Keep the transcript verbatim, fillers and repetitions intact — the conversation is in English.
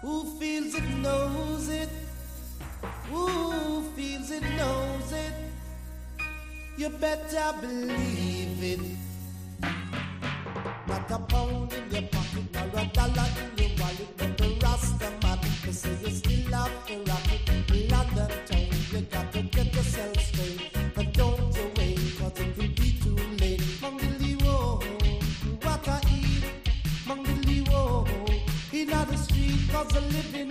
Who feels it knows it. Who feels it knows it. You better believe it. Not a pound in your pocket, nor a dollar in your wallet, but the Rasta man, they say you still have to rock it. London town, you got to get yourself straight. But don't you wait, cause it will be too late. Mongoli wo, what I eat. Mongoli wo, in the street, cause the living